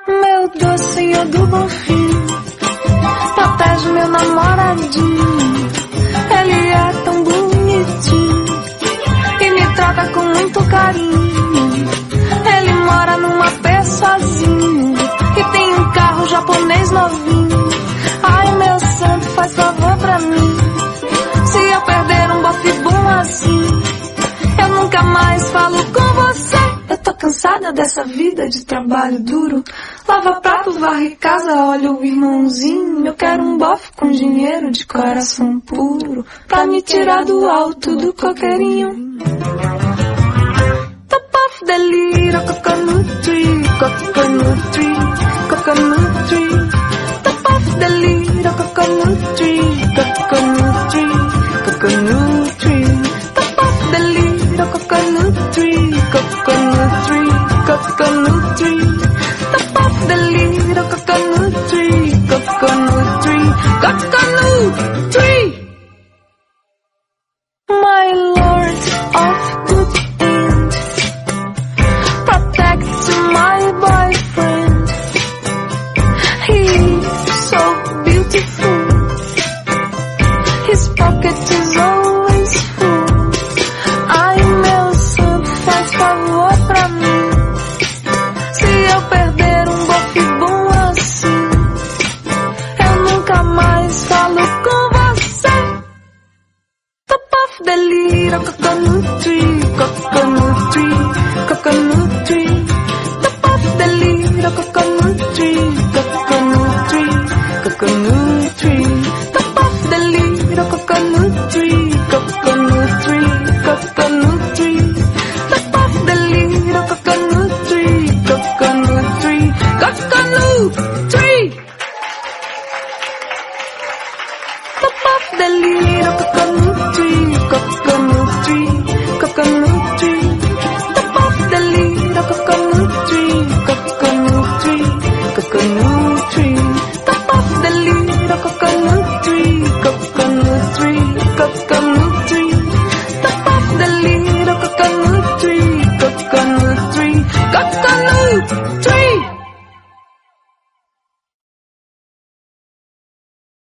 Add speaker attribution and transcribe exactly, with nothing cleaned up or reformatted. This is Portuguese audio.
Speaker 1: Meu doce eu do Bonfim protege meu namoradinho. Ele é tão bonitinho e me trata com muito carinho. Ele mora num apê sozinho e tem um carro japonês novinho. Ai, meu santo, faz favor pra mim. Se eu perder um bofe bom assim, eu nunca mais falo com você. Eu tô cansada dessa vida de trabalho duro. Lava prato, varre casa, olha o irmãozinho. Eu quero um bofe com dinheiro de coração puro, pra me tirar do alto do coqueirinho. Top of the little coconut tree, coconut tree, coconut tree. Top of the little coconut tree, coconut tree, coconut tree. Top of the little coconut tree, coconut tree, coconut tree. Top of the little coconut tree, coconut tree, coconut tree. My Lord of Good End, protect my boyfriend. He's so beautiful, his pocket is always full. Ai, meu santo, faz favor pra mim. Se eu perder um bofe bom assim, eu nunca mais falo com você. Top of the little coconut tree, coconut tree, coconut tree. Top of the little coconut tree, coconut tree, coconut tree. Top of the little coconut tree, coconut tree, coconut tree. Top of the little coconut tree, coconut tree, coconut tree. Top of the little coconut tree, coconut tree, coconut tree. Top of the little coconut tree, coconut tree, coconut tree. Top of the little